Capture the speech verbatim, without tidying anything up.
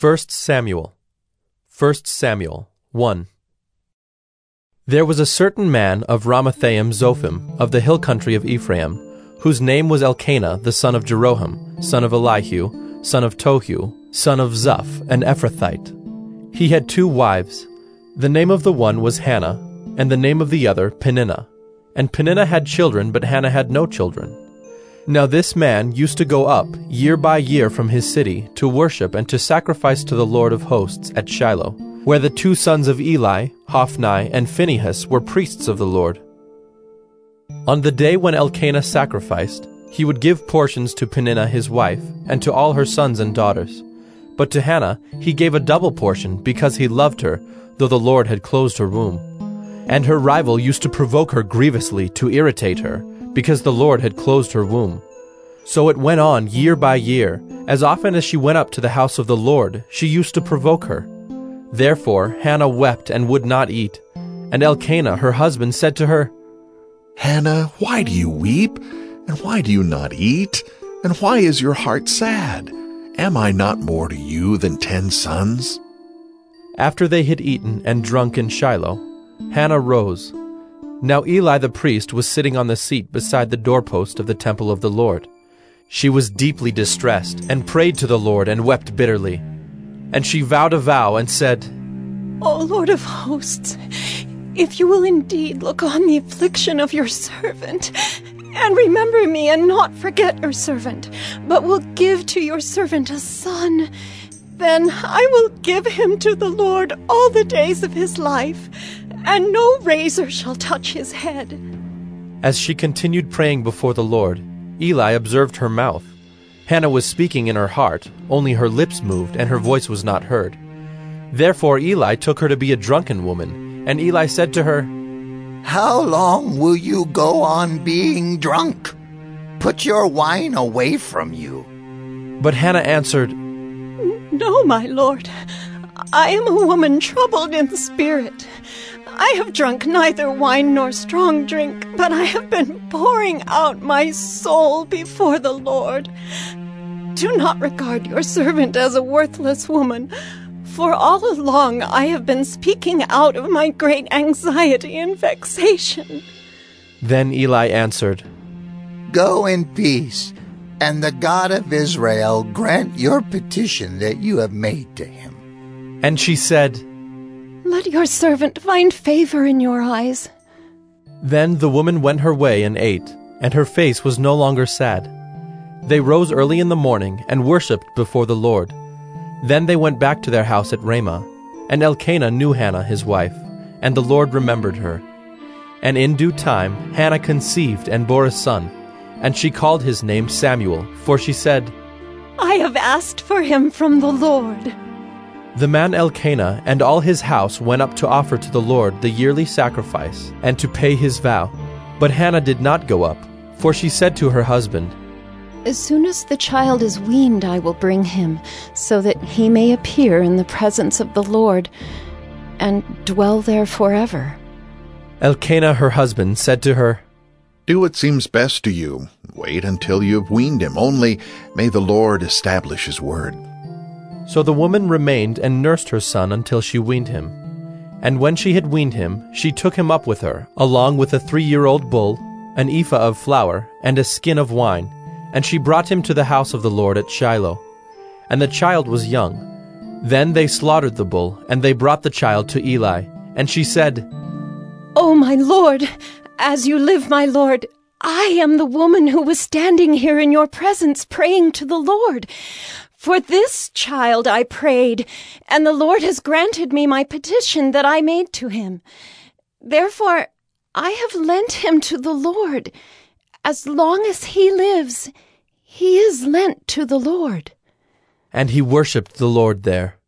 First Samuel. First Samuel one. There was a certain man of Ramathaim Zophim, of the hill country of Ephraim, whose name was Elkanah the son of Jeroham, son of Elihu, son of Tohu, son of Zuph, an Ephrathite. He had two wives. The name of the one was Hannah, and the name of the other Peninnah. And Peninnah had children, but Hannah had no children. Now this man used to go up year by year from his city to worship and to sacrifice to the Lord of hosts at Shiloh, where the two sons of Eli, Hophni and Phinehas, were priests of the Lord. On the day when Elkanah sacrificed, he would give portions to Peninnah his wife, and to all her sons and daughters. But to Hannah he gave a double portion, because he loved her, though the Lord had closed her womb. And her rival used to provoke her grievously to irritate her, because the Lord had closed her womb. So it went on year by year. As often as she went up to the house of the Lord, she used to provoke her. Therefore Hannah wept and would not eat. And Elkanah her husband said to her, Hannah, why do you weep? And why do you not eat? And why is your heart sad? Am I not more to you than ten sons? After they had eaten and drunk in Shiloh, Hannah rose. Now Eli the priest was sitting on the seat beside the doorpost of the temple of the Lord. She was deeply distressed, and prayed to the Lord, and wept bitterly. And she vowed a vow, and said, O Lord of hosts, if you will indeed look on the affliction of your servant, and remember me, and not forget your servant, but will give to your servant a son, then I will give him to the Lord all the days of his life, and no razor shall touch his head. As she continued praying before the Lord, Eli observed her mouth. Hannah was speaking in her heart, only her lips moved, and her voice was not heard. Therefore Eli took her to be a drunken woman, and Eli said to her, How long will you go on being drunk? Put your wine away from you. But Hannah answered, No, my lord, I am a woman troubled in spirit. I have drunk neither wine nor strong drink, but I have been pouring out my soul before the Lord. Do not regard your servant as a worthless woman, for all along I have been speaking out of my great anxiety and vexation. Then Eli answered, Go in peace, and the God of Israel grant your petition that you have made to him. And she said, Let your servant find favor in your eyes. Then the woman went her way and ate, and her face was no longer sad. They rose early in the morning and worshipped before the Lord. Then they went back to their house at Ramah. And Elkanah knew Hannah his wife, and the Lord remembered her. And in due time Hannah conceived and bore a son, and she called his name Samuel, for she said, I have asked for him from the Lord. The man Elkanah and all his house went up to offer to the Lord the yearly sacrifice, and to pay his vow. But Hannah did not go up, for she said to her husband, As soon as the child is weaned, I will bring him, so that he may appear in the presence of the Lord, and dwell there forever. Elkanah her husband said to her, Do what seems best to you. Wait until you have weaned him. Only may the Lord establish his word. So the woman remained and nursed her son until she weaned him. And when she had weaned him, she took him up with her, along with a three-year-old bull, an ephah of flour, and a skin of wine, and she brought him to the house of the Lord at Shiloh. And the child was young. Then they slaughtered the bull, and they brought the child to Eli. And she said, O my lord, as you live, my lord, I am the woman who was standing here in your presence praying to the Lord. For this child I prayed, and the Lord has granted me my petition that I made to him. Therefore I have lent him to the Lord. As long as he lives, he is lent to the Lord. And he worshipped the Lord there.